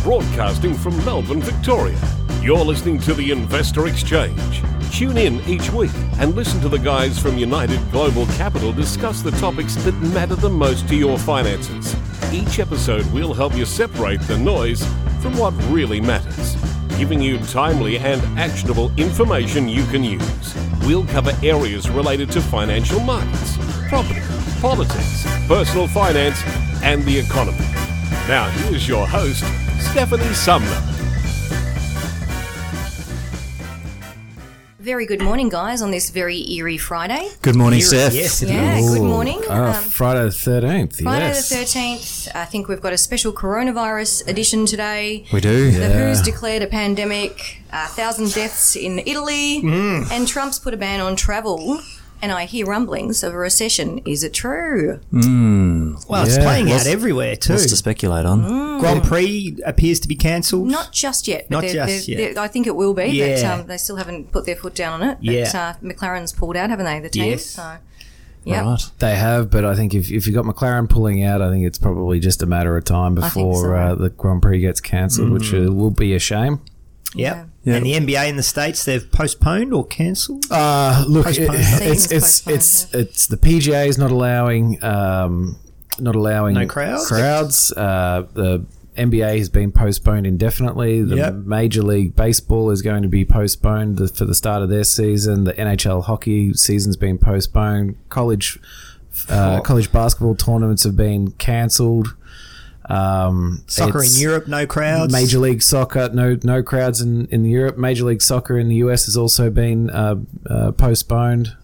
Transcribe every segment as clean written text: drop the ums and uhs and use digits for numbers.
broadcasting from Melbourne, Victoria. You're listening to the Investor Exchange. Tune in each week and listen to the guys from United Global Capital discuss the topics that matter the most to your finances. Each episode will help you separate the noise from what really matters, giving you timely and actionable information you can use. We'll cover areas related to financial markets, property, politics, personal finance, and the economy. Now, here's your host, Stephanie Sumner. Very good morning, guys, on this very eerie Friday. Good morning, Steph. Yes, it Yeah, is. good morning. Friday the 13th. Friday yes. the 13th. I think we've got a special coronavirus edition today. We do. The WHO's declared a pandemic, 1,000 deaths in Italy, and Trump's put a ban on travel. And I hear rumblings of a recession. Is it true? Well, it's Yeah. playing Lots- out everywhere too. Lots to speculate on. Grand Prix appears to be cancelled. Not just yet. Not but just yet. I think it will be, Yeah. but they still haven't put their foot down on it. Yeah. But McLaren's pulled out, haven't they, the team? Yes. So, yeah. Right. They have, but I think if you got McLaren pulling out, I think it's probably just a matter of time I think before so. the Grand Prix gets cancelled, which will be a shame. Yeah. Yeah. And the NBA in the States, they've postponed or cancelled? Look, Postponed. it's the PGA is not allowing No crowds? The NBA has been postponed indefinitely. The Yep. Major League Baseball is going to be postponed for the start of their season. The NHL hockey season's been postponed. College basketball tournaments have been cancelled. Soccer in Europe, no crowds. Major League Soccer, no crowds in Europe. Major League Soccer in the US has also been postponed.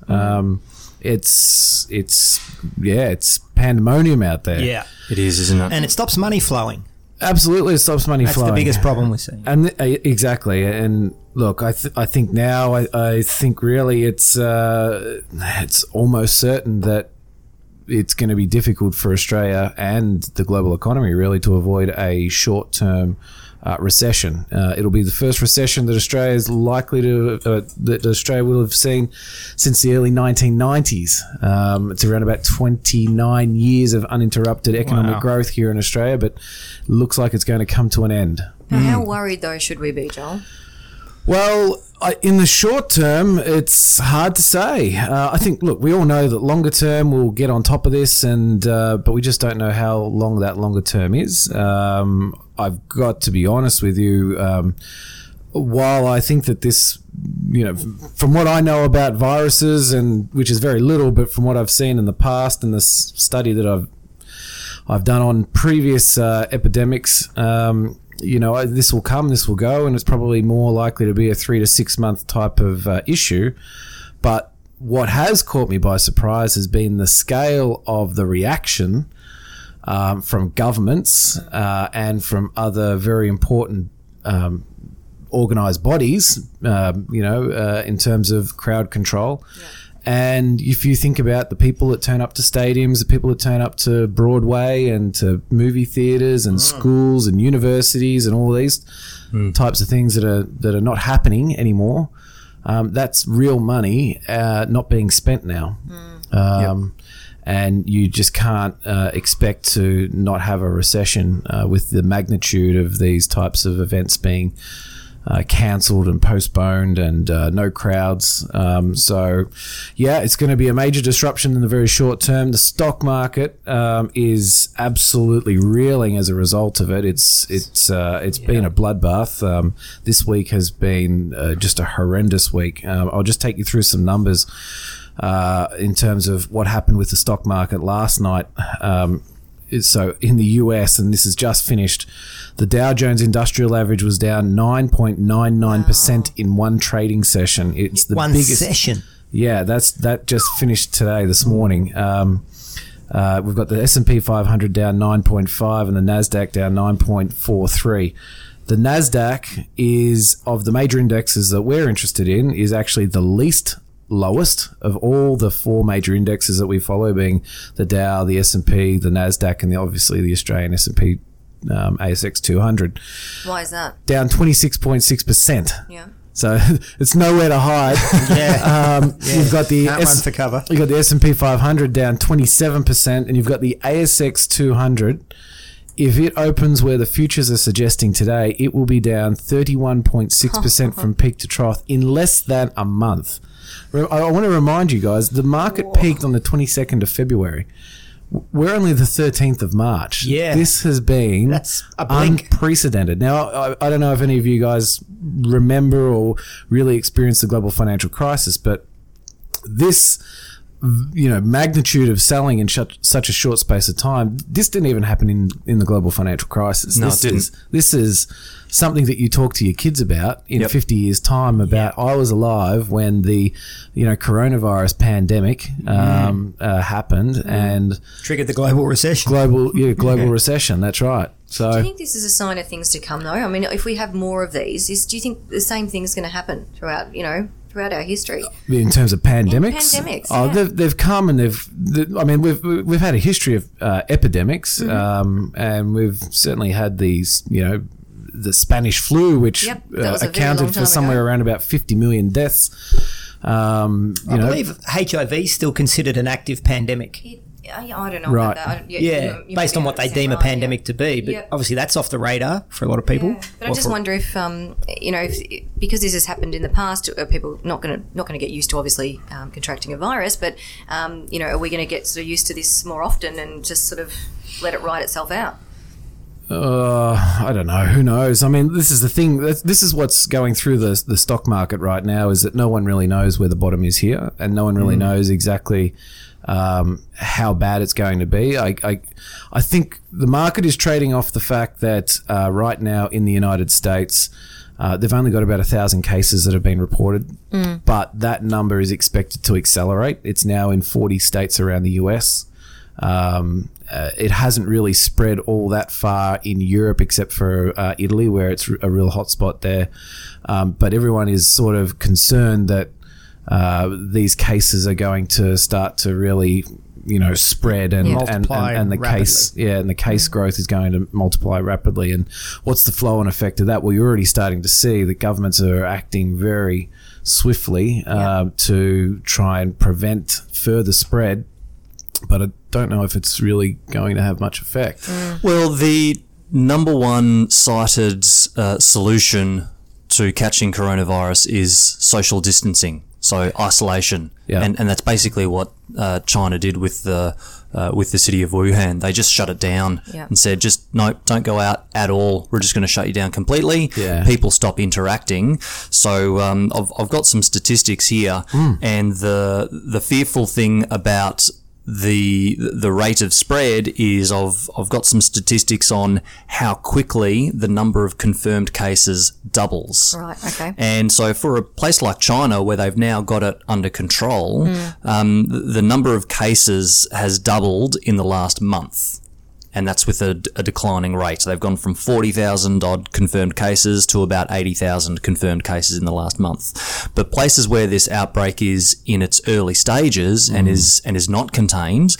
It's pandemonium out there. Yeah. It is, isn't it? And it stops money flowing. Absolutely, it stops money That's flowing. the biggest problem we're seeing. And exactly. And look, I think now, I think really it's almost certain that it's going to be difficult for Australia and the global economy really to avoid a short-term recession. It'll be the first recession that Australia is likely to that Australia will have seen since the early 1990s. It's around about 29 years of uninterrupted economic growth here in Australia, but looks like it's going to come to an end. Now, how worried, though, should we be, Joel? Well, in the short term, it's hard to say. I think, look, we all know that longer term we'll get on top of this, but we just don't know how long that longer term is. I've got to be honest with you. While I think that this, from what I know about viruses, and which is very little, but from what I've seen in the past and this study that I've done on previous epidemics. This will come, this will go, and it's probably more likely to be a 3 to 6 month type of issue. But what has caught me by surprise has been the scale of the reaction from governments and from other very important organised bodies, in terms of crowd control. Yeah. And if you think about the people that turn up to stadiums, the people that turn up to Broadway and to movie theatres and schools and universities and all these types of things that are not happening anymore, that's real money not being spent now. And you just can't expect to not have a recession with the magnitude of these types of events being cancelled and postponed and no crowds. It's going to be a major disruption in the very short term. The stock market is absolutely reeling as a result of it. It's been a bloodbath. This week has been just a horrendous week. I'll just take you through some numbers in terms of what happened with the stock market last night. So in the US, and this is just finished, the Dow Jones Industrial Average was down 9.99% in one trading session. It's the biggest session. Yeah, that just finished this morning. We've got the S&P 500 down 9.5 and the Nasdaq down 9.43. The Nasdaq is, of the major indexes that we're interested in, is actually the lowest of all the four major indexes that we follow, being the Dow, the S&P, the Nasdaq, and obviously the Australian S&P ASX 200. Why is that? Down 26.6%. Yeah. So it's nowhere to hide. You've got the Can't run for cover. You've got the S&P 500 down 27%, and you've got the ASX 200 if it opens where the futures are suggesting today, it will be down 31.6% from peak to trough in less than a month. I want to remind you guys, the market peaked on the 22nd of February. We're only the 13th of March. Yeah. This has been That's a blink. unprecedented. Now, I don't know if any of you guys remember or really experienced the global financial crisis, but this, magnitude of selling in such a short space of time, this didn't even happen in the global financial crisis. No, it didn't. This is something that you talk to your kids about in 50 years' time about, I was alive when the, coronavirus pandemic happened and triggered the global recession. Global recession. That's right. So, do you think this is a sign of things to come, though? I mean, if we have more of these, do you think the same thing's going to happen throughout our history? In terms of pandemics? They've come and we've had a history of epidemics, and we've certainly had these, the Spanish flu, which accounted for somewhere around about 50 million deaths. I believe HIV is still considered an active pandemic. I don't know about that. Based on what they deem a pandemic to be. But obviously that's off the radar for a lot of people. Yeah. But I just wonder if, because this has happened in the past, are people not going to get used to obviously contracting a virus, but, are we going to get sort of used to this more often and just sort of let it ride itself out? I don't know. Who knows? I mean, this is the thing. This is what's going through the stock market right now, is that no one really knows where the bottom is here, and no one really knows exactly how bad it's going to be. I think the market is trading off the fact that right now in the United States, they've only got about 1,000 cases that have been reported, but that number is expected to accelerate. It's now in 40 states around the US. It hasn't really spread all that far in Europe except for Italy, where it's a real hotspot there. But everyone is sort of concerned that these cases are going to start to really, spread and the case growth is going to multiply rapidly. And what's the flow and effect of that? Well, you're already starting to see that governments are acting very swiftly to try and prevent further spread. But I don't know if it's really going to have much effect. Well, the number one cited solution to catching coronavirus is social distancing, so isolation. Yeah. And that's basically what China did with the city of Wuhan. They just shut it down and said, don't go out at all. We're just going to shut you down completely. Yeah. People stop interacting. So I've got some statistics here, and the fearful thing about the rate of spread is I've got some statistics on how quickly the number of confirmed cases doubles. Right, okay. And so for a place like China, where they've now got it under control, the number of cases has doubled in the last month. And that's with a declining rate. So they've gone from 40,000 odd confirmed cases to about 80,000 confirmed cases in the last month. But places where this outbreak is in its early stages and is not contained,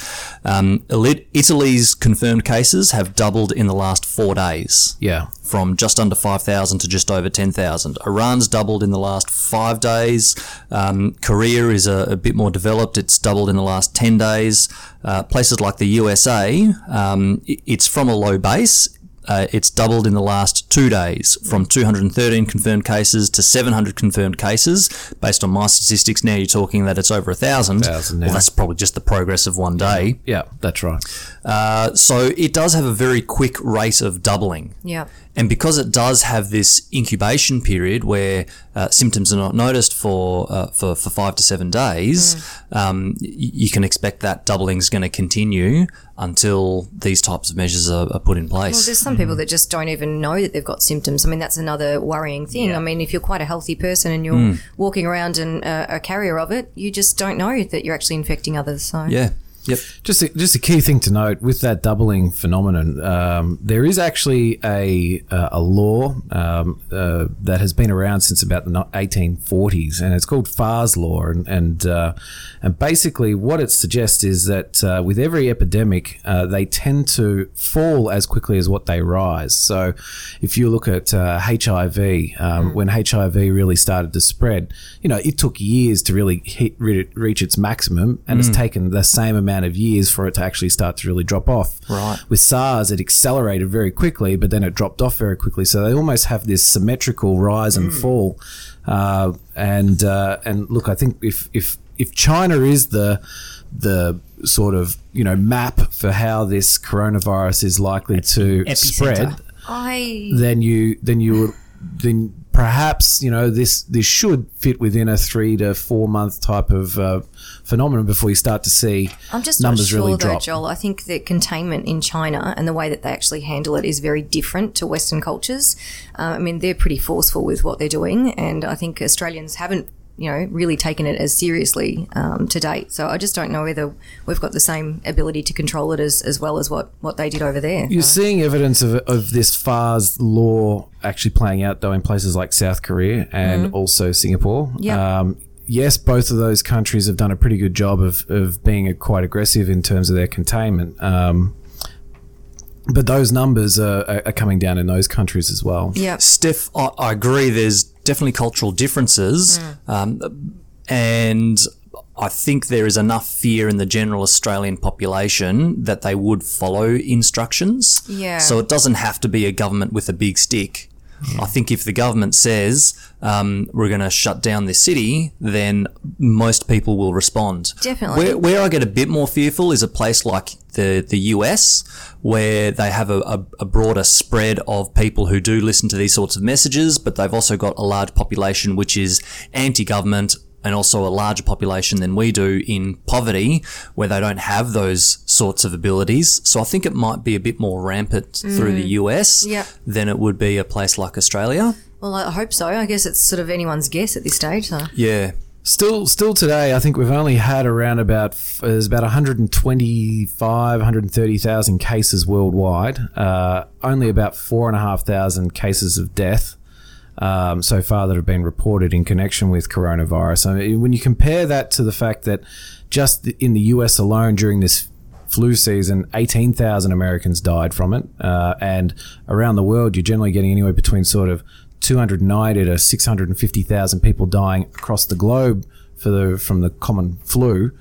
Italy's confirmed cases have doubled in the last 4 days. Yeah. From just under 5,000 to just over 10,000. Iran's doubled in the last 5 days. Korea is a bit more developed. It's doubled in the last 10 days. Places like the USA, it's from a low base. It's doubled in the last 2 days, from 213 confirmed cases to 700 confirmed cases. Based on my statistics, now you're talking that it's over 1,000. Well, that's probably just the progress of 1 day. Yeah, that's right. So it does have a very quick rate of doubling. Yeah. And because it does have this incubation period where symptoms are not noticed for 5 to 7 days, you can expect that doubling is going to continue until these types of measures are put in place. Well, there's some people that just don't even know that they've got symptoms. I mean, that's another worrying thing. Yeah. I mean, if you're quite a healthy person and you're walking around and a carrier of it, you just don't know that you're actually infecting others. So yeah. Yep. Just a key thing to note with that doubling phenomenon, there is actually a law that has been around since about the 1840s, and it's called Farr's Law, and basically what it suggests is that with every epidemic, they tend to fall as quickly as what they rise. So if you look at HIV, when HIV really started to spread, it took years to really reach its maximum, and it's taken the same amount amount of years for it to actually start to really drop off. Right. With SARS, it accelerated very quickly, but then it dropped off very quickly. So they almost have this symmetrical rise and fall. And look, I think if China is the sort of, map for how this coronavirus is likely to spread, then perhaps this should fit within a 3 to 4 month type of phenomenon before you start to see I'm just numbers not sure, really though, drop. Joel. I think the containment in China and the way that they actually handle it is very different to Western cultures. They're pretty forceful with what they're doing, and I think Australians haven't really taken it as seriously to date. So I just don't know whether we've got the same ability to control it as well as what they did over there. You're seeing evidence of this FARS law actually playing out, though, in places like South Korea and also Singapore. Yep. Yes, both of those countries have done a pretty good job of being quite aggressive in terms of their containment. But those numbers are coming down in those countries as well. Yeah, Steph, I agree. There's definitely cultural differences, and I think there is enough fear in the general Australian population that they would follow instructions. Yeah. So it doesn't have to be a government with a big stick. I think if the government says we're going to shut down this city, then most people will respond. Definitely. Where I get a bit more fearful is a place like the US, where they have a broader spread of people who do listen to these sorts of messages, but they've also got a large population which is anti-government, and also a larger population than we do in poverty, where they don't have those sorts of abilities. So I think it might be a bit more rampant through the US than it would be a place like Australia. Well, I hope so. I guess it's sort of anyone's guess at this stage. So. Yeah. Still today, I think we've only had around there's about 130,000 cases worldwide. Only about 4,500 cases of death so far that have been reported in connection with coronavirus. I mean, when you compare that to the fact that just in the US alone during this flu season, 18,000 Americans died from it, and around the world, you're generally getting anywhere between sort of 290 to 650,000 people dying across the globe from the common flu.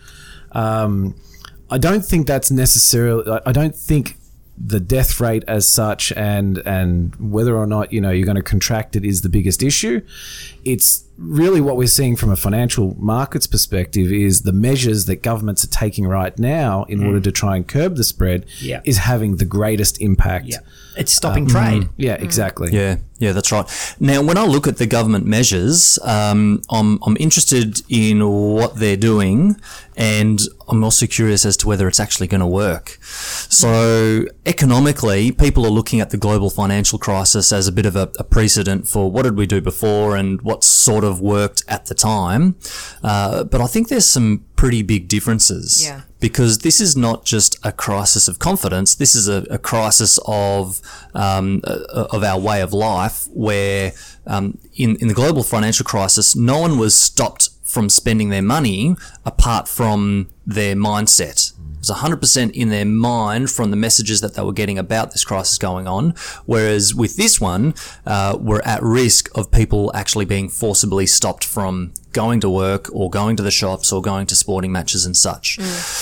I don't think that's necessarily. I don't think the death rate as such and whether or not you're going to contract it is the biggest issue. It's really what we're seeing from a financial markets perspective is the measures that governments are taking right now in order to try and curb the spread is having the greatest impact. Yeah. It's stopping trade. Yeah, exactly. Yeah, that's right. Now, when I look at the government measures, I'm interested in what they're doing, and I'm also curious as to whether it's actually going to work. So, economically, people are looking at the global financial crisis as a bit of a precedent for what did we do before and what sort of worked at the time. But I think there's some pretty big differences. Yeah. Because this is not just a crisis of confidence. This is a crisis of our way of life, where in the global financial crisis, no one was stopped from spending their money apart from their mindset. It was 100% in their mind from the messages that they were getting about this crisis going on. Whereas with this one, we're at risk of people actually being forcibly stopped from going to work or going to the shops or going to sporting matches and such.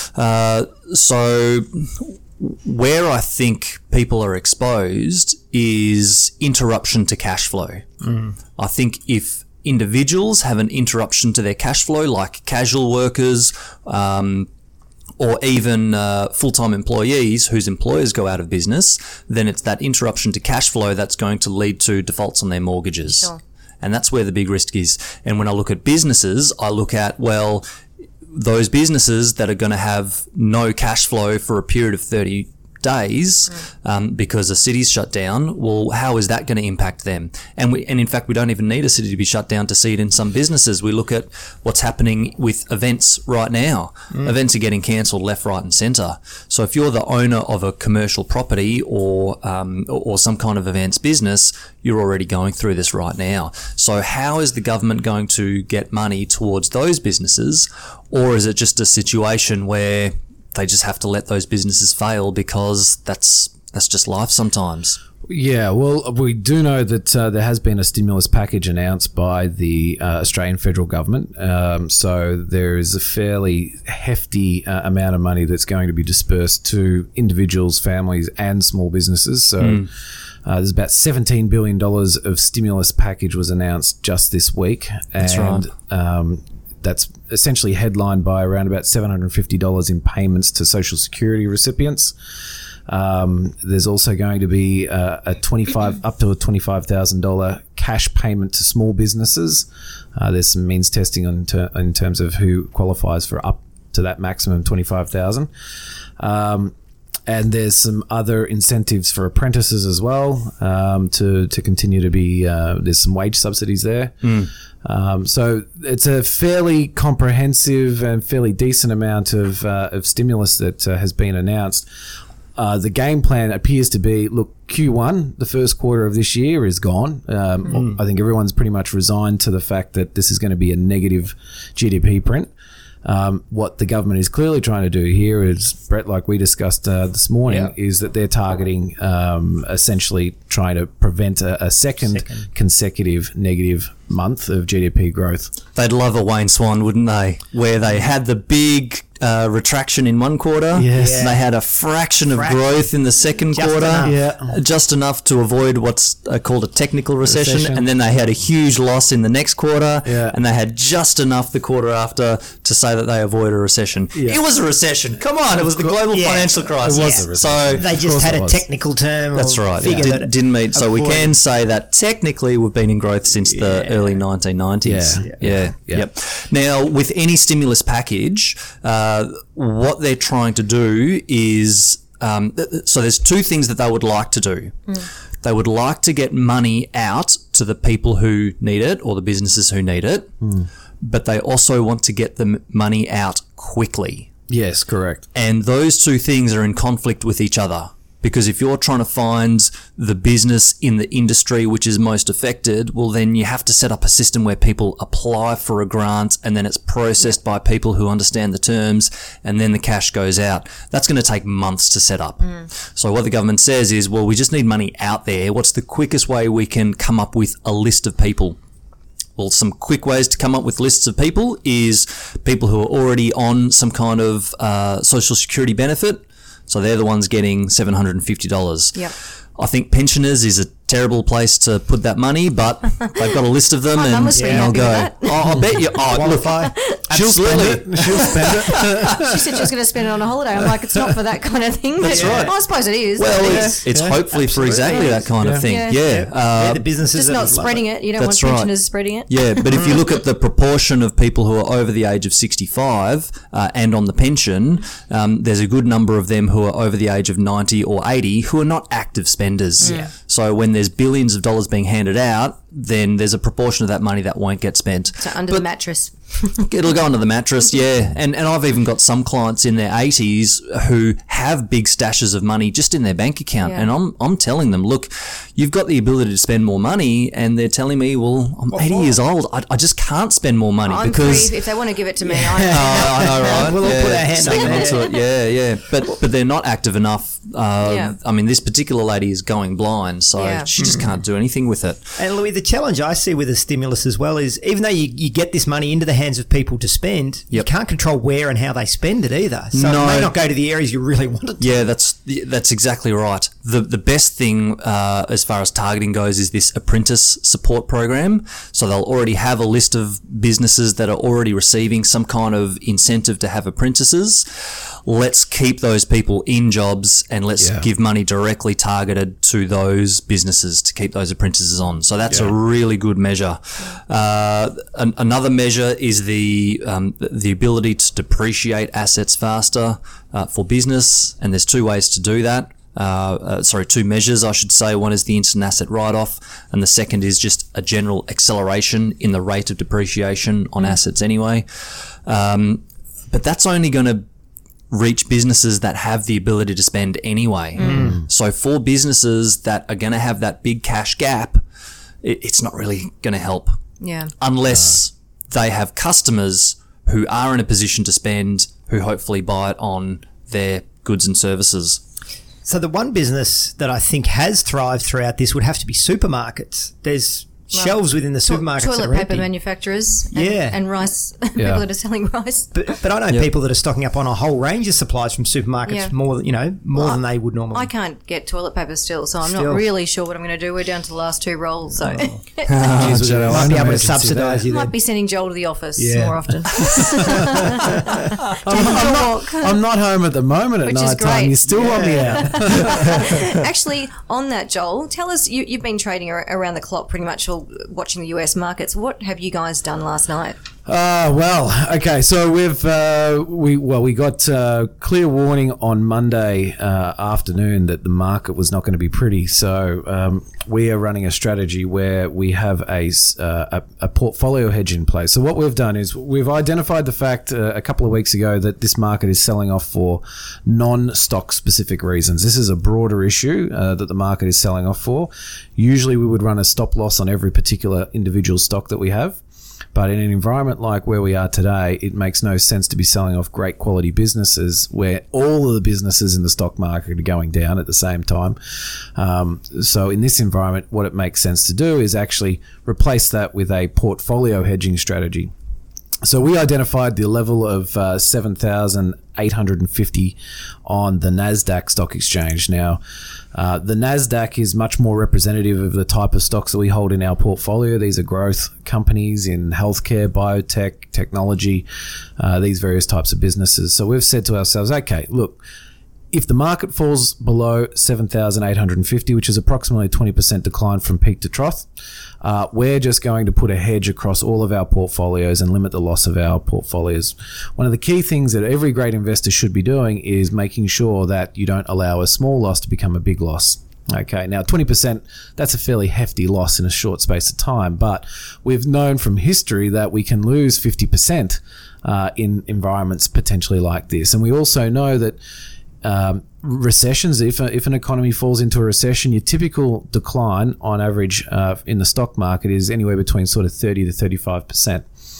So where I think people are exposed is interruption to cash flow. I think if individuals have an interruption to their cash flow, like casual workers, or even full-time employees whose employers go out of business, then it's that interruption to cash flow that's going to lead to defaults on their mortgages. Sure. And that's where the big risk is. And when I look at businesses, I look at, well, those businesses that are going to have no cash flow for a period of 30 days because the city's shut down, well, how is that going to impact them? And in fact, we don't even need a city to be shut down to see it in some businesses. We look at what's happening with events right now. Events are getting cancelled left, right and centre. So if you're the owner of a commercial property or some kind of events business, you're already going through this right now. So how is the government going to get money towards those businesses? Or is it just a situation where they just have to let those businesses fail because that's that's just life sometimes. Yeah, well, we do know that there has been a stimulus package announced by the Australian federal government. So there is a fairly hefty amount of money that's going to be dispersed to individuals, families, and small businesses. So there's about $17 billion of stimulus package was announced just this week. That's right. That's essentially headlined by around about $750 in payments to Social Security recipients. There's also going to be up to a $25,000 cash payment to small businesses. There's some means testing in terms of who qualifies for up to that maximum $25,000. And there's some other incentives for apprentices as well, to continue to be. There's some wage subsidies there. So it's a fairly comprehensive and fairly decent amount of stimulus that has been announced. The game plan appears to be, look, Q1, the first quarter of this year, is gone. I think everyone's pretty much resigned to the fact that this is going to be a negative GDP print. What the government is clearly trying to do here is, Brett, like we discussed this morning, is that they're targeting essentially trying to prevent a second consecutive negative month of GDP growth. They'd love a Wayne Swan, wouldn't they? Where they had the big retraction in one quarter. Yes. Yeah. They had a fraction of growth in the second quarter. Just enough to avoid what's called a technical recession. And then they had a huge loss in the next quarter. And they had just enough the quarter after to say that they avoid a recession. It was a recession. Come on, it was the global financial crisis. It was a recession. So they just had a technical term. That's right. Didn't meet. So we can say that technically we've been in growth since the early 1990s. Yep. Now, with any stimulus package, what they're trying to do is, so there's two things that they would like to do. They would like to get money out to the people who need it or the businesses who need it, but they also want to get the money out quickly. Yes, correct. And those two things are in conflict with each other. Because if you're trying to find the business in the industry which is most affected, well, then you have to set up a system where people apply for a grant and then it's processed by people who understand the terms and then the cash goes out. That's going to take months to set up. So what the government says is, well, we just need money out there. What's the quickest way we can come up with a list of people? Well, some quick ways to come up with lists of people is people who are already on some kind of social security benefit. So they're the ones getting $750. Yep. I think pensioners is a terrible place to put that money, but they've got a list of them and they'll go. I bet you. She'll spend it. She'll spend it. She said she was going to spend it on a holiday. I'm like, it's not for that kind of thing. That's right. I suppose it is. Well, it's hopefully for exactly that kind of thing. The businesses just not spreading it. You don't want pensioners spreading it. Yeah, but if you look at the proportion of people who are over the age of 65 and on the pension, there's a good number of them who are over the age of 90 or 80 who are not active spenders. So when there's billions of dollars being handed out, then there's a proportion of that money that won't get spent. So under the mattress. It'll go under the mattress, And I've even got some clients in their 80s who have big stashes of money just in their bank account. And I'm telling them, look, you've got the ability to spend more money, and they're telling me, well, I'm 80 years old. I just can't spend more money because if they want to give it to me, I know, right? We'll all put our hand onto it. But they're not active enough. I mean, this particular lady is going blind, so she just can't do anything with it. And Louis, the challenge I see with the stimulus as well is, even though you get this money into the hands of people to spend, you can't control where and how they spend it either. So it may not go to the areas you really want it to. Yeah, that's exactly right. The best thing as far as targeting goes is this apprentice support program. So they'll already have a list of businesses that are already receiving some kind of incentive to have apprentices. Let's keep those people in jobs and let's give money directly targeted to those businesses to keep those apprentices on. So that's a really good measure. Another measure is the ability to depreciate assets faster for business, and there's two ways to do that. Two measures, I should say. One is the instant asset write-off, and the second is just a general acceleration in the rate of depreciation on assets anyway. But that's only going to reach businesses that have the ability to spend anyway. So for businesses that are going to have that big cash gap, it's not really going to help. Unless they have customers who are in a position to spend, who hopefully buy it on their goods and services. So the one business that I think has thrived throughout this would have to be supermarkets. There's shelves within the supermarkets that toilet are paper empty. manufacturers and rice, people that are selling rice. But I know people that are stocking up on a whole range of supplies from supermarkets more than they would normally. I can't get toilet paper still, so I'm not really sure what I'm going to do. We're down to the last 2 rolls, so might be able to subsidise you. Might be sending Joel to the office more often. I'm not home at the moment at night time. You still want me out. Actually, on that, Joel, tell us, you've been trading around the clock pretty much all watching the US markets. What have you guys done last night? Okay. So we got clear warning on Monday afternoon that the market was not going to be pretty. So we are running a strategy where we have a portfolio hedge in place. So what we've done is we've identified the fact a couple of weeks ago that this market is selling off for non-stock specific reasons. This is a broader issue that the market is selling off for. Usually we would run a stop loss on every particular individual stock that we have. But in an environment like where we are today, it makes no sense to be selling off great quality businesses where all of the businesses in the stock market are going down at the same time. So in this environment, what it makes sense to do is actually replace that with a portfolio hedging strategy. So we identified the level of 7,850 on the NASDAQ stock exchange. Now, the NASDAQ is much more representative of the type of stocks that we hold in our portfolio. These are growth companies in healthcare, biotech, technology, these various types of businesses. So we've said to ourselves, okay, look, if the market falls below 7,850, which is approximately 20% decline from peak to trough, we're just going to put a hedge across all of our portfolios and limit the loss of our portfolios. One of the key things that every great investor should be doing is making sure that you don't allow a small loss to become a big loss. Okay, now 20%, that's a fairly hefty loss in a short space of time, but we've known from history that we can lose 50% in environments potentially like this. And we also know that recessions, if an economy falls into a recession, your typical decline on average in the stock market is anywhere between sort of 30 to 35%.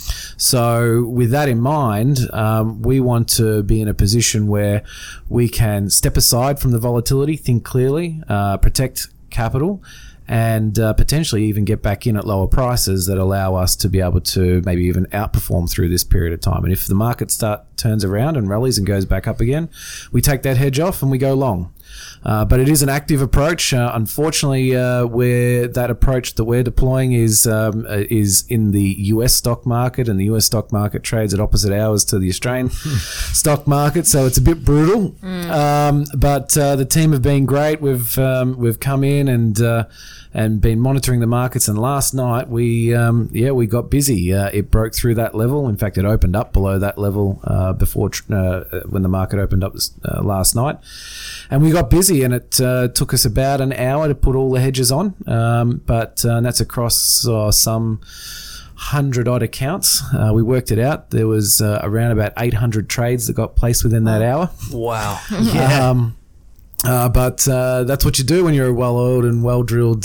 So with that in mind, we want to be in a position where we can step aside from the volatility, think clearly, protect capital, and potentially even get back in at lower prices that allow us to be able to maybe even outperform through this period of time. And if the market turns around and rallies and goes back up again, we take that hedge off and we go long. But it is an active approach. Unfortunately, where that approach that we're deploying is in the US stock market, and the US stock market trades at opposite hours to the Australian stock market, so it's a bit brutal. But the team have been great. We've come in and been monitoring the markets. And last night we got busy. It broke through that level. In fact, it opened up below that level before when the market opened up last night. And we got busy, and it took us about an hour to put all the hedges on. But that's across some 100-odd accounts. We worked it out. There was around about 800 trades that got placed within that hour. Wow. Yeah. But that's what you do when you're a well-oiled and well-drilled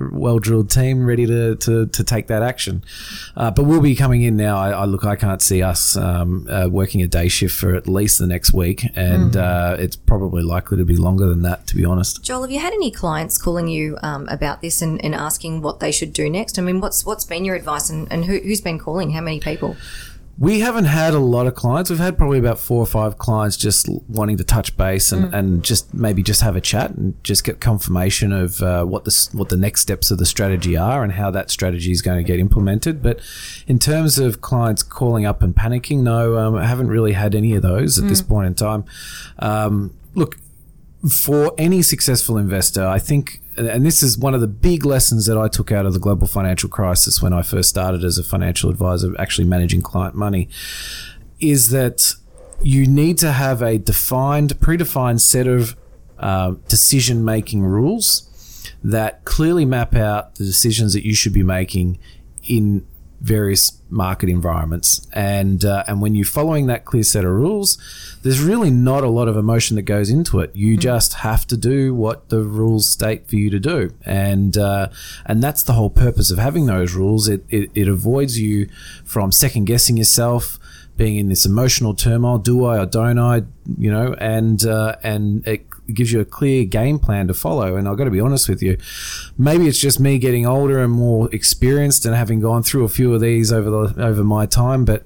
team ready to take that action. But we'll be coming in now. I can't see us working a day shift for at least the next week, and it's probably likely to be longer than that, to be honest. Joel, have you had any clients calling you about this and asking what they should do next? I mean, what's been your advice, and who's been calling? How many people? We haven't had a lot of clients. We've had probably about 4 or 5 clients just wanting to touch base and just maybe just have a chat and just get confirmation of what the next steps of the strategy are and how that strategy is going to get implemented. But in terms of clients calling up and panicking, no, I haven't really had any of those at this point in time. Look, for any successful investor, I think, and this is one of the big lessons that I took out of the global financial crisis when I first started as a financial advisor, actually managing client money, is that you need to have a predefined set of decision-making rules that clearly map out the decisions that you should be making in various market environments. And when you're following that clear set of rules, there's really not a lot of emotion that goes into it. You just have to do what the rules state for you to do. And that's the whole purpose of having those rules. It avoids you from second guessing yourself, being in this emotional turmoil. Do I or don't I? And gives you a clear game plan to follow. And I've got to be honest with you, maybe it's just me getting older and more experienced and having gone through a few of these over my time, but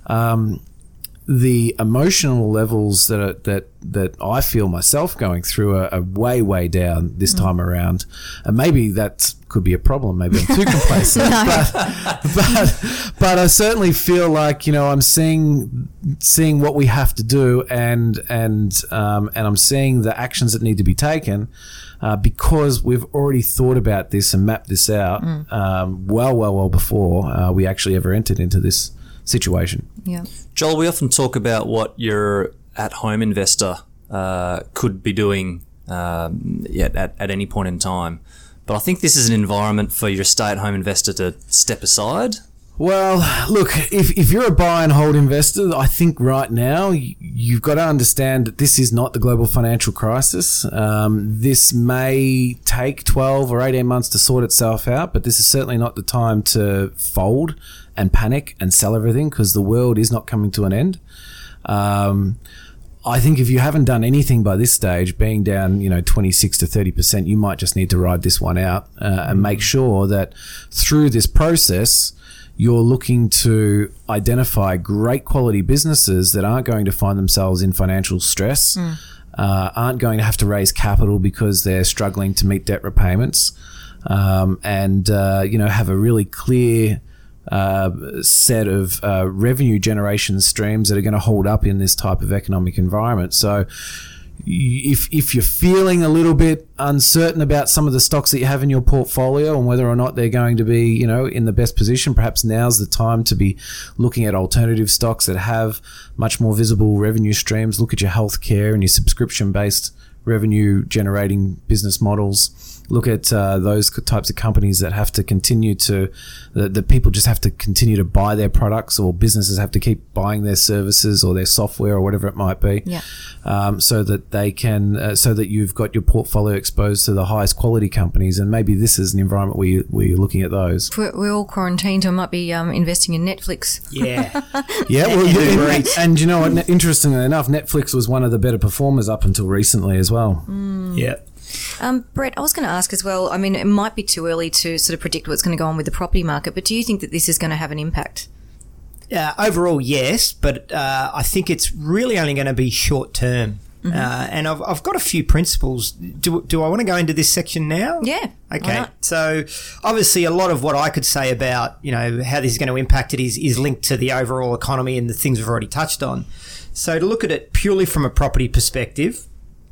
the emotional levels that I feel myself going through are way down this time around, and maybe that could be a problem. Maybe I'm too complacent, but I certainly feel like, you know, I'm seeing what we have to do, and I'm seeing the actions that need to be taken. Because we've already thought about this and mapped this out well before we actually ever entered into this situation. Yeah, Joel, we often talk about what your at-home investor could be doing at any point in time, but I think this is an environment for your stay-at-home investor to step aside. Well, look, if you're a buy and hold investor, I think right now you've got to understand that this is not the global financial crisis. This may take 12 or 18 months to sort itself out, but this is certainly not the time to fold and panic and sell everything, because the world is not coming to an end. I think if you haven't done anything by this stage, being down, 26 to 30%, you might just need to ride this one out and make sure that through this process, you're looking to identify great quality businesses that aren't going to find themselves in financial stress, aren't going to have to raise capital because they're struggling to meet debt repayments, and have a really clear set of revenue generation streams that are going to hold up in this type of economic environment. So if you're feeling a little bit uncertain about some of the stocks that you have in your portfolio and whether or not they're going to be, in the best position, perhaps now's the time to be looking at alternative stocks that have much more visible revenue streams. Look at your healthcare and your subscription-based revenue generating business models. Look at those types of companies that have to continue to, that people just have to continue to buy their products, or businesses have to keep buying their services or their software or whatever it might be, so that they can, so that you've got your portfolio exposed to the highest quality companies. And maybe this is an environment where you're looking at those. We're all quarantined, I might be investing in Netflix. Yeah. Well, and you know what? Interestingly enough, Netflix was one of the better performers up until recently as well. Yeah. Brett, I was going to ask as well, I mean, it might be too early to sort of predict what's going to go on with the property market, but do you think that this is going to have an impact? Overall, yes, but I think it's really only going to be short term. Mm-hmm. And I've got a few principles. Do I want to go into this section now? Yeah. Okay. So obviously a lot of what I could say about, how this is going to impact it is linked to the overall economy and the things we've already touched on. So to look at it purely from a property perspective,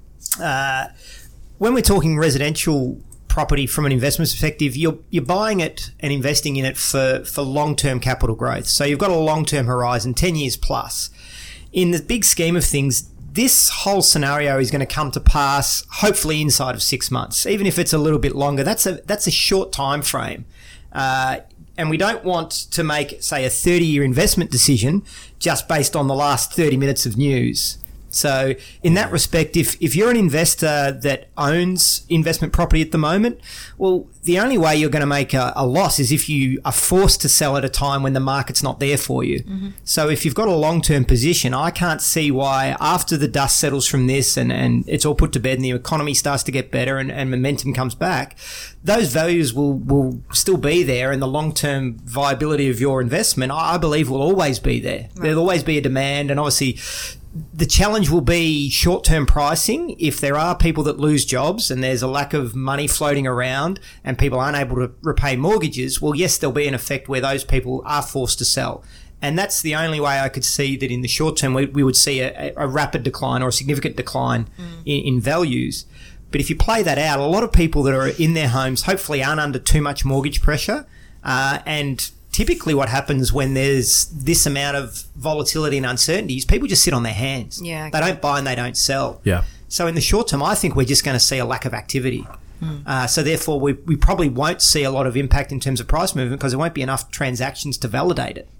when we're talking residential property from an investment perspective, you're buying it and investing in it for long-term capital growth. So you've got a long-term horizon, 10 years plus. In the big scheme of things, this whole scenario is going to come to pass hopefully inside of 6 months. Even if it's a little bit longer, that's a short time frame. And we don't want to make, say, a 30-year investment decision just based on the last 30 minutes of news. So in that respect, if you're an investor that owns investment property at the moment, well, the only way you're going to make a loss is if you are forced to sell at a time when the market's not there for you. Mm-hmm. So if you've got a long-term position, I can't see why after the dust settles from this and it's all put to bed and the economy starts to get better and momentum comes back, those values will still be there, and the long-term viability of your investment, I believe, will always be there. Right. There'll always be a demand, and obviously the challenge will be short-term pricing. If there are people that lose jobs and there's a lack of money floating around and people aren't able to repay mortgages, well, yes, there'll be an effect where those people are forced to sell. And that's the only way I could see that in the short term we would see a rapid decline or a significant decline in values. But if you play that out, a lot of people that are in their homes hopefully aren't under too much mortgage pressure, and typically what happens when there's this amount of volatility and uncertainty is people just sit on their hands. Yeah, okay. They don't buy and they don't sell. Yeah. So in the short term, I think we're just going to see a lack of activity. So therefore, we probably won't see a lot of impact in terms of price movement because there won't be enough transactions to validate it.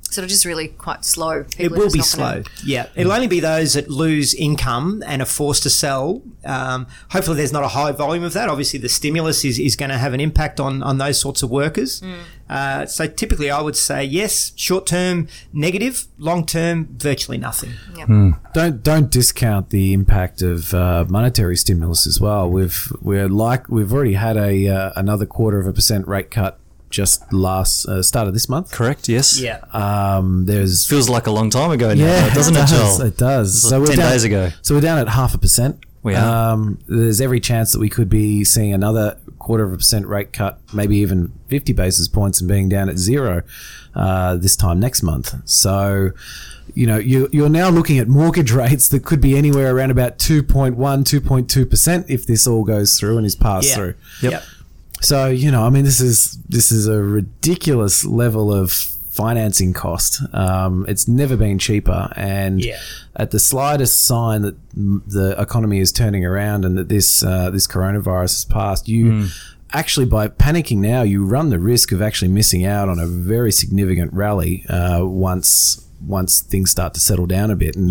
So it'll just really quite slow. It People are will just be not slow. gonna- Yeah. It'll only be those that lose income and are forced to sell. Hopefully there's not a high volume of that. Obviously the stimulus is going to have an impact on those sorts of workers. So typically I would say yes, short term negative, long term virtually nothing. Yep. Don't discount the impact of monetary stimulus as well. We've already had another 0.25% rate cut just start of this month. Correct. Yes. Yeah. There's Feels like a long time ago now, doesn't it, Joel? It does. So 10 days ago. So we're down at 0.5%. We are. There's every chance that we could be seeing another 0.25% rate cut, maybe even 50 basis points, and being down at 0 this time next month. So, you're now looking at mortgage rates that could be anywhere around about 2.1, 2.2% if this all goes through and is passed through. Yep. So, this is a ridiculous level of financing cost. It's never been cheaper, and at the slightest sign that the economy is turning around and that this coronavirus has passed, you actually, by panicking now, you run the risk of actually missing out on a very significant rally once things start to settle down a bit. And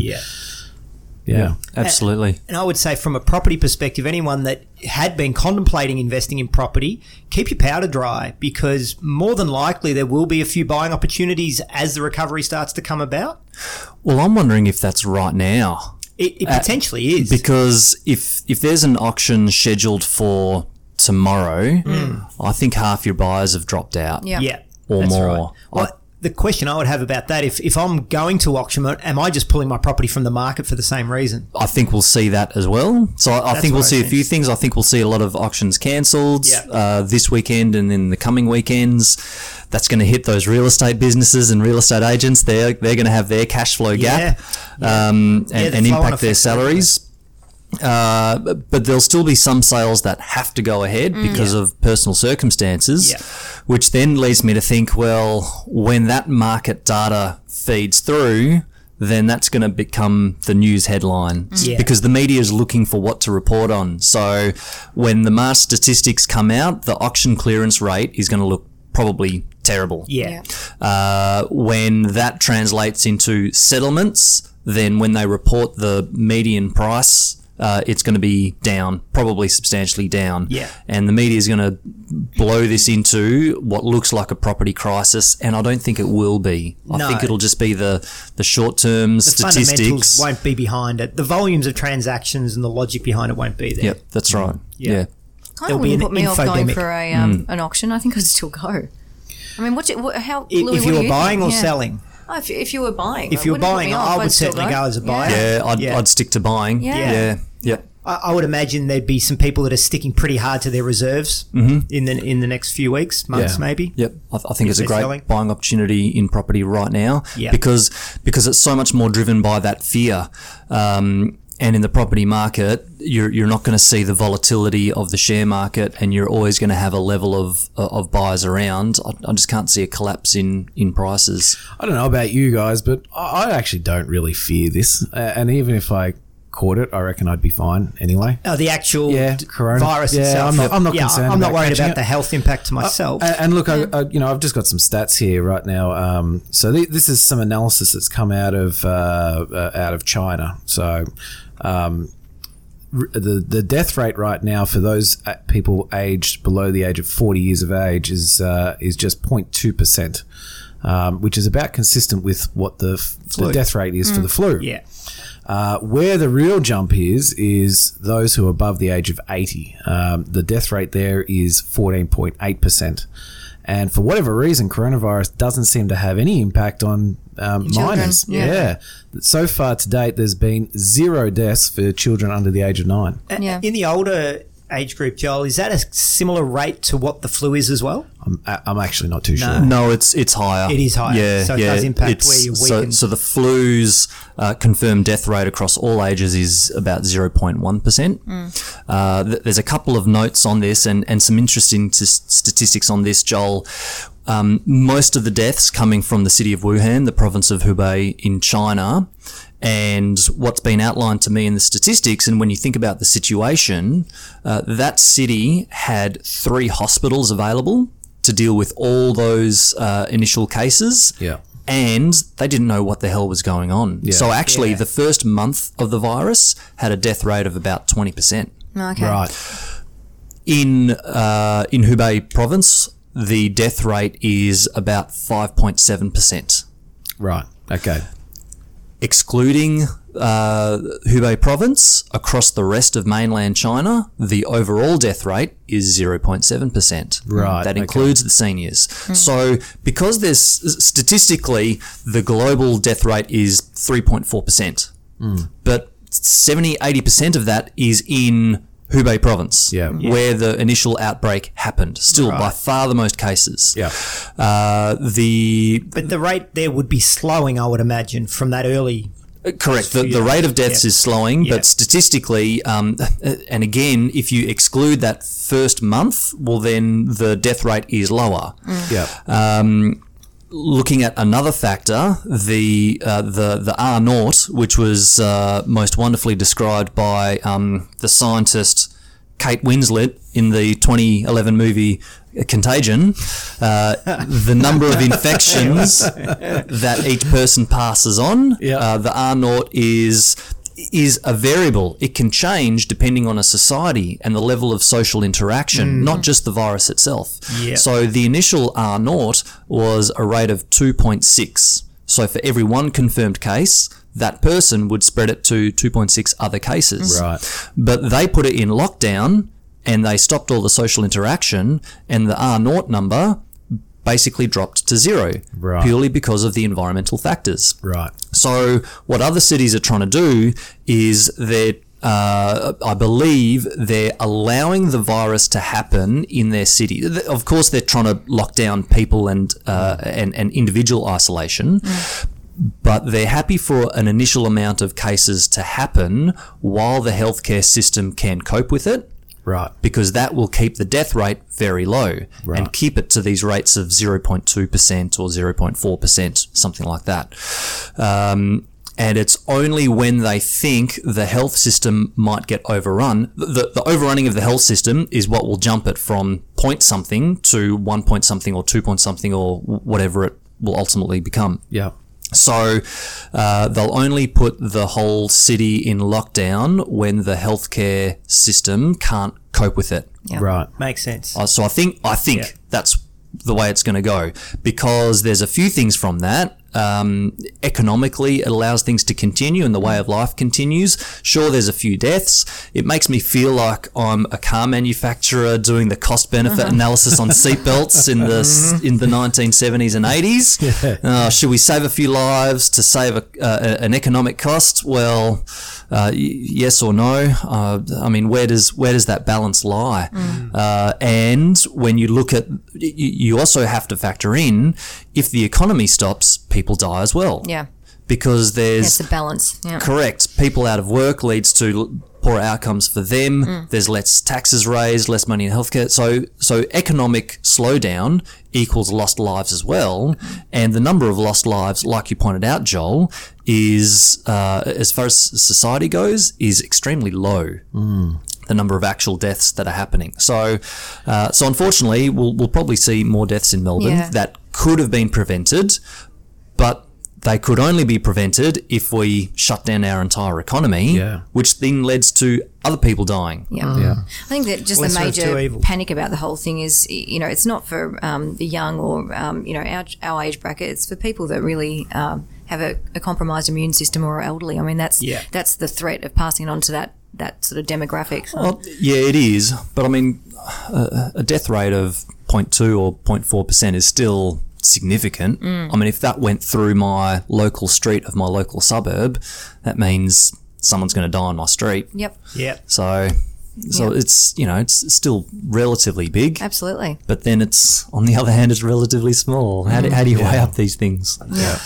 yeah. Absolutely. And I would say from a property perspective, anyone that had been contemplating investing in property, keep your powder dry, because more than likely there will be a few buying opportunities as the recovery starts to come about. Well, I'm wondering if that's right now. It potentially is. Because if there's an auction scheduled for tomorrow, I think half your buyers have dropped out. Yeah. Or that's more. right. Well, the question I would have about that, if I'm going to auction, am I just pulling my property from the market for the same reason? I think we'll see that as well. So I think we'll see a few things. I think we'll see a lot of auctions cancelled this weekend and in the coming weekends. That's going to hit those real estate businesses and real estate agents. They're going to have their cash flow gap and impact their salaries. But there'll still be some sales that have to go ahead because of personal circumstances, which then leads me to think, well, when that market data feeds through, then that's going to become the news headline because the media is looking for what to report on. So when the March statistics come out, the auction clearance rate is going to look probably terrible. When that translates into settlements, then when they report the median price, it's going to be down, probably substantially down. And the media is going to blow this into what looks like a property crisis, and I don't think it will be. I think it'll just be the short-term statistics. The fundamentals won't be behind it. The volumes of transactions and the logic behind it won't be there. Yep, that's right. Yeah. Kind of wouldn't put me off going for an auction. I think I'd still go. I mean, if you were buying or selling? Oh, if you were buying. If you were buying, I would certainly go as a buyer. I'd stick to buying. Yep. I would imagine there'd be some people that are sticking pretty hard to their reserves in the next few weeks, months maybe. Yep. I think it's a great buying opportunity in property right now because it's so much more driven by that fear. And in the property market, you're not going to see the volatility of the share market, and you're always going to have a level of buyers around. I just can't see a collapse in prices. I don't know about you guys, but I actually don't really fear this. And even if I caught it, I reckon I'd be fine anyway. The actual corona virus itself. I'm not concerned. I'm not worried about the health impact to myself. And look, I've just got some stats here right now. So this is some analysis that's come out of China. So the death rate right now for those people aged below the age of 40 years of age is just 0.2%, which is about consistent with what the death rate is for the flu. Where the real jump is those who are above the age of 80. The death rate there is 14.8%. And for whatever reason, coronavirus doesn't seem to have any impact on minors. So far to date, there's been 0 deaths for children under the age of 9. In the older age group, Joel, is that a similar rate to what the flu is as well? I'm actually not too sure. No, it's higher. It is higher. So it does impact where you're weakened. So the flu's confirmed death rate across all ages is about 0.1%. There's a couple of notes on this and some interesting statistics on this, Joel. Most of the deaths coming from the city of Wuhan, the province of Hubei in China. And what's been outlined to me in the statistics, and when you think about the situation, that city had 3 hospitals available to deal with all those initial cases. and they didn't know what the hell was going on. Yeah. So actually, the first month of the virus had a death rate of about 20%. Okay. Right. In Hubei province, the death rate is about 5.7%. Right. Okay. Excluding Hubei province, across the rest of mainland China, the overall death rate is 0.7%. Right, That okay. includes the seniors. So because there's statistically, the global death rate is 3.4%, but 70-80% of that is in Hubei province, where the initial outbreak happened. Still, by far the most cases. Yeah. But the rate there would be slowing, I would imagine, from that early. Correct. The rate of deaths is slowing, but statistically, and again, if you exclude that first month, well, then the death rate is lower. Yeah. Looking at another factor, the R naught, which was most wonderfully described by the scientist Kate Winslet in the 2011 movie Contagion, the number of infections that each person passes on, the R naught is a variable. It can change depending on a society and the level of social interaction, not just the virus itself. So the initial R naught was a rate of 2.6. So for every one confirmed case, that person would spread it to 2.6 other cases. Right. But they put it in lockdown and they stopped all the social interaction, and the R naught number basically dropped to 0, purely because of the environmental factors. Right. So what other cities are trying to do is that I believe they're allowing the virus to happen in their city. Of course, they're trying to lock down people and individual isolation. But they're happy for an initial amount of cases to happen while the healthcare system can cope with it. Right. Because that will keep the death rate very low and keep it to these rates of 0.2% or 0.4%, something like that. And it's only when they think the health system might get overrun. The overrunning of the health system is what will jump it from point something to 1 point something or 2 point something or whatever it will ultimately become. Yeah. So they'll only put the whole city in lockdown when the healthcare system can't cope with it. Yeah. Right. Makes sense. So I think that's the way it's going to go, because there's a few things from that. Economically, it allows things to continue and the way of life continues. Sure, there's a few deaths. It makes me feel like I'm a car manufacturer doing the cost-benefit analysis on seatbelts in the 1970s and 80s. Should we save a few lives to save an economic cost? Well, yes or no? I mean, where does that balance lie? And when you look at, you also have to factor in, if the economy stops, people die as well. Yeah. Because there's... It's a balance. Yeah. Correct. People out of work leads to poorer outcomes for them. There's less taxes raised, less money in healthcare. So economic slowdown equals lost lives as well. And the number of lost lives, like you pointed out, Joel, is, as far as society goes, is extremely low. The number of actual deaths that are happening. So unfortunately, we'll probably see more deaths in Melbourne that could have been prevented, but they could only be prevented if we shut down our entire economy, which then leads to other people dying. I think that just Lesser the of two major evils. panic about the whole thing is, it's not for the young or, our age bracket. It's for people that really have a compromised immune system or are elderly. I mean, that's the threat of passing it on to that sort of demographic. Well, yeah, it is. But I mean, a death rate of 0.2 or 0.4% is still significant. I mean, if that went through my local street of my local suburb, that means someone's going to die on my street. Yep. So it's, it's still relatively big. Absolutely. But then it's, on the other hand, it's relatively small. How do you weigh up these things?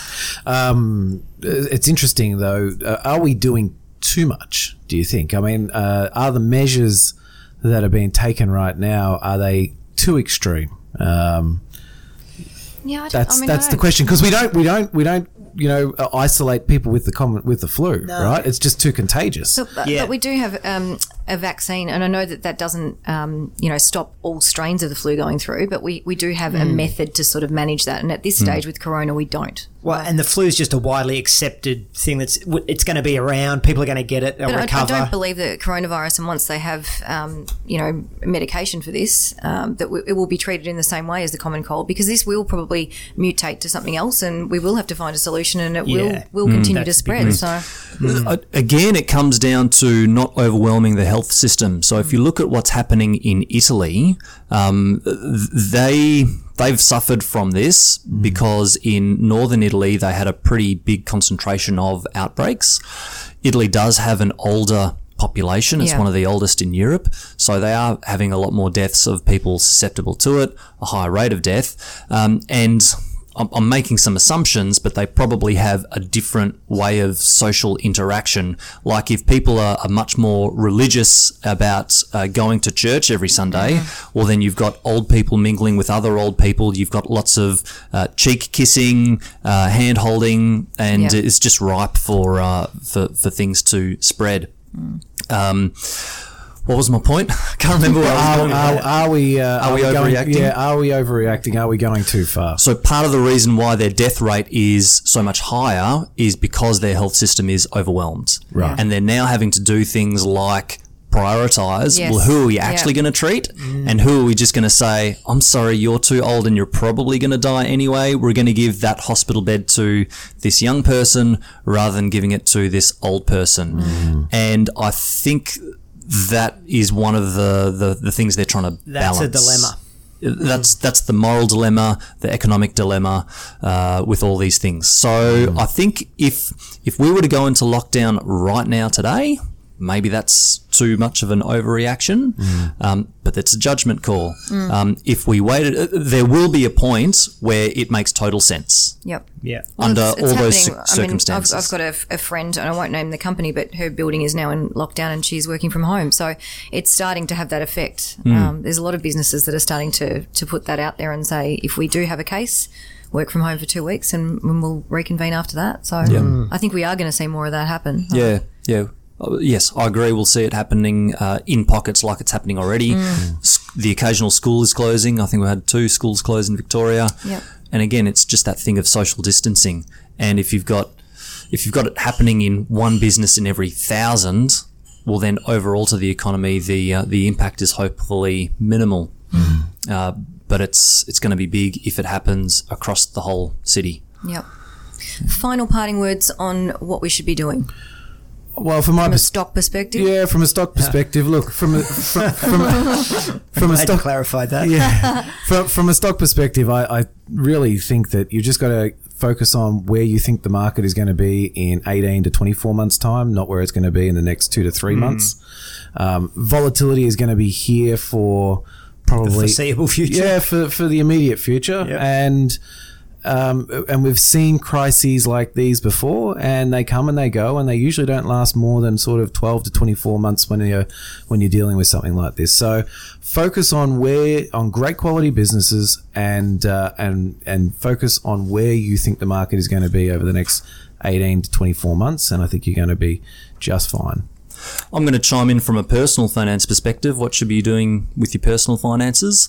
It's interesting, though. Are we doing too much, do you think? I mean, are the measures that are being taken right now, are they too extreme? Yeah, That's the question, because we don't isolate people with the flu, right? It's just too contagious. But we do have a vaccine, and I know that doesn't, stop all strains of the flu going through, but we do have a method to sort of manage that. And at this stage with corona, we don't. Well, and the flu is just a widely accepted thing it's going to be around. People are going to get it. They'll recover. I don't believe that coronavirus, and once they have, medication for this, it will be treated in the same way as the common cold, because this will probably mutate to something else, and we will have to find a solution, and it will continue to spread. So again, it comes down to not overwhelming the health system. So if you look at what's happening in Italy, they've suffered from this because in northern Italy they had a pretty big concentration of outbreaks. Italy does have an older population. It's one of the oldest in Europe. So they are having a lot more deaths of people susceptible to it, a higher rate of death. And I'm making some assumptions, but they probably have a different way of social interaction. Like if people are much more religious about going to church every Sunday, well, then you've got old people mingling with other old people. You've got lots of cheek kissing, hand holding, and it's just ripe for things to spread. What was my point? I can't remember where I was going. Are we overreacting? Yeah, are we overreacting? Are we going too far? So part of the reason why their death rate is so much higher is because their health system is overwhelmed. Right. And they're now having to do things like prioritise, well, who are we actually going to treat, and who are we just going to say, I'm sorry, you're too old and you're probably going to die anyway. We're going to give that hospital bed to this young person rather than giving it to this old person. And I think that is one of the things they're trying to balance. That's a dilemma. That's the moral dilemma, the economic dilemma with all these things. So I think if we were to go into lockdown right now today, maybe that's too much of an overreaction, but it's a judgment call. If we waited, there will be a point where it makes total sense. Yep. Yeah. Under all those circumstances. I've got a friend, and I won't name the company, but her building is now in lockdown and she's working from home. So it's starting to have that effect. There's a lot of businesses that are starting to put that out there and say, if we do have a case, work from home for 2 weeks and we'll reconvene after that. So I think we are going to see more of that happen. Yeah. Yes, I agree. We'll see it happening in pockets like it's happening already. The occasional school is closing. I think we had 2 schools closed in Victoria. Yep. And again, it's just that thing of social distancing. And if you've got it happening in one business in every 1,000, well, then overall to the economy, the impact is hopefully minimal. But it's going to be big if it happens across the whole city. Yep. Final parting words on what we should be doing. Well, from a stock perspective? Yeah, from a stock perspective. Look, from a stock... clarified that. Yeah. From a stock perspective, I really think that you've just got to focus on where you think the market is going to be in 18 to 24 months' time, not where it's going to be in the next 2 to 3 months. Volatility is going to be here for probably... the foreseeable future. Yeah, for the immediate future. Yep. And we've seen crises like these before, and they come and they go, and they usually don't last more than sort of 12 to 24 months when you're dealing with something like this. So focus on great quality businesses and focus on where you think the market is going to be over the next 18 to 24 months, and I think you're going to be just fine. I'm going to chime in from a personal finance perspective. What should be doing with your personal finances?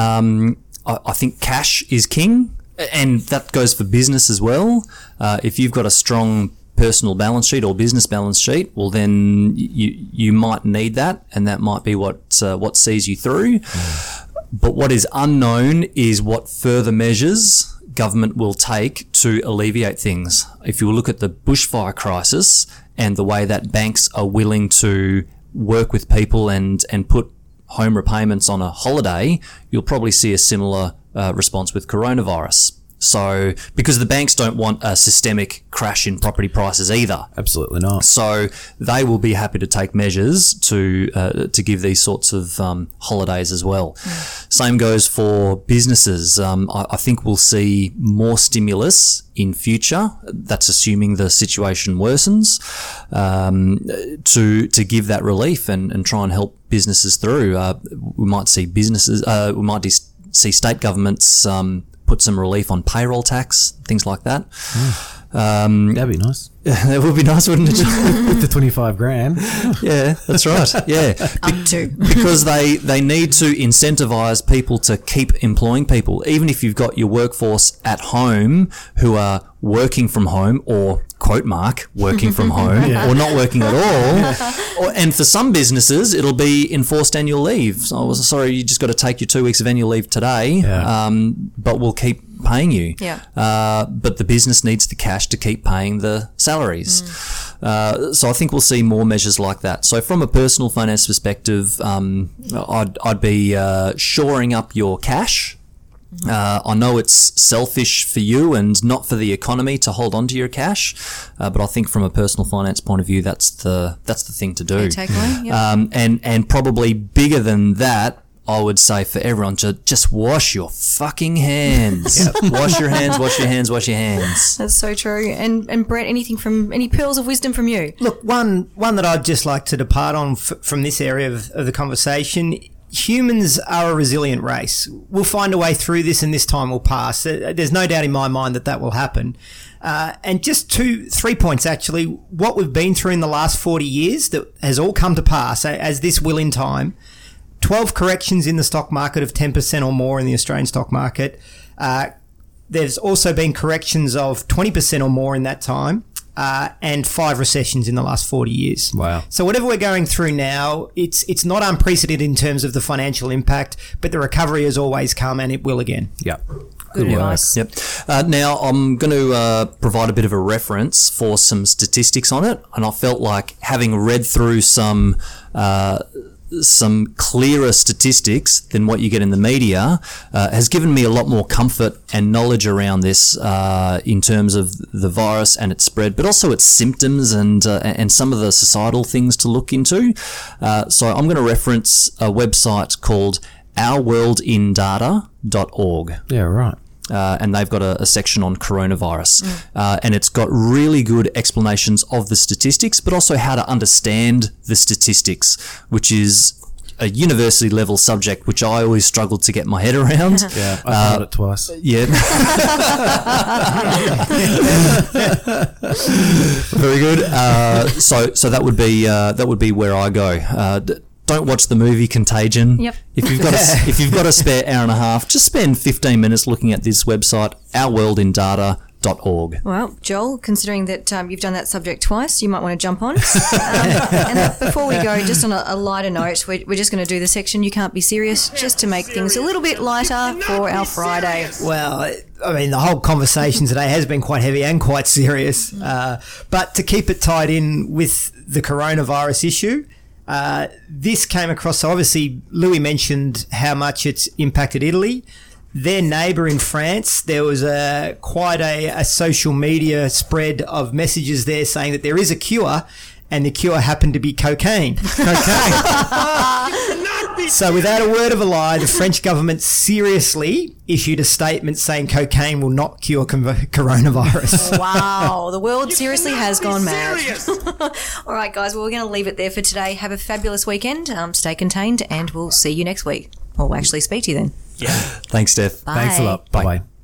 I think cash is king. And that goes for business as well. If you've got a strong personal balance sheet or business balance sheet, well, then you might need that, and that might be what sees you through. But what is unknown is what further measures government will take to alleviate things. If you look at the bushfire crisis and the way that banks are willing to work with people and put home repayments on a holiday, you'll probably see a similar response with coronavirus. So, because the banks don't want a systemic crash in property prices either. Absolutely not. So, they will be happy to take measures to give these sorts of holidays as well. Same goes for businesses. I think we'll see more stimulus in future. That's assuming the situation worsens, to give that relief and try and help businesses through. We might see see state governments put some relief on payroll tax, things like that. That'd be nice. It would be nice, wouldn't it? With the 25 grand. Yeah, that's right. Yeah. Up to. Because they need to incentivize people to keep employing people. Even if you've got your workforce at home who are working from home or quote mark working from home or not working at all. And for some businesses, it'll be enforced annual leave. So, sorry, you just got to take your 2 weeks of annual leave today, but we'll keep paying you. Yeah. But the business needs the cash to keep paying the salaries. So I think we'll see more measures like that. So from a personal finance perspective, I'd be shoring up your cash. I know it's selfish for you and not for the economy to hold on to your cash, but I think from a personal finance point of view, that's the thing to do. Takeaway, yep. And probably bigger than that, I would say for everyone to just wash your fucking hands. Wash your hands, wash your hands, wash your hands. That's so true. And Brett, any pearls of wisdom from you? Look, one that I'd just like to depart on from this area of the conversation. Humans are a resilient race. We'll find a way through this, and this time will pass. There's no doubt in my mind that will happen. And just 3 points, actually. What we've been through in the last 40 years that has all come to pass, as this will in time. 12 corrections in the stock market of 10% or more in the Australian stock market. There's also been corrections of 20% or more in that time. And 5 recessions in the last 40 years. Wow. So whatever we're going through now, it's not unprecedented in terms of the financial impact, but the recovery has always come and it will again. Yep. Good advice. Yep. Now, I'm going to provide a bit of a reference for some statistics on it, and I felt like having read through some clearer statistics than what you get in the media has given me a lot more comfort and knowledge around this in terms of the virus and its spread, but also its symptoms and some of the societal things to look into. So I'm going to reference a website called ourworldindata.org. Yeah, right. And they've got a section on coronavirus. And it's got really good explanations of the statistics, but also how to understand the statistics, which is a university level subject, which I always struggled to get my head around. Yeah, I found it twice. Yeah. Very good. So that would be where I go. Don't watch the movie Contagion. Yep. If you've got a spare hour and a half, just spend 15 minutes looking at this website, ourworldindata.org. Well, Joel, considering that you've done that subject twice, you might want to jump on. And before we go, just on a lighter note, we're just going to do the section You Can't Be Serious, just to make things a little bit lighter for our Friday. Well, I mean, the whole conversation today has been quite heavy and quite serious. But to keep it tied in with the coronavirus issue, this came across, so obviously Louis mentioned how much it's impacted Italy. Their neighbour in France, there was quite a social media spread of messages there saying that there is a cure, and the cure happened to be cocaine. So without a word of a lie, the French government seriously issued a statement saying cocaine will not cure coronavirus. Wow, the world seriously has gone mad. All right, guys, well, we're going to leave it there for today. Have a fabulous weekend. Stay contained, and we'll see you next week. Or we'll actually speak to you then. Yeah. Thanks, Steph. Bye. Thanks a lot. Bye-bye.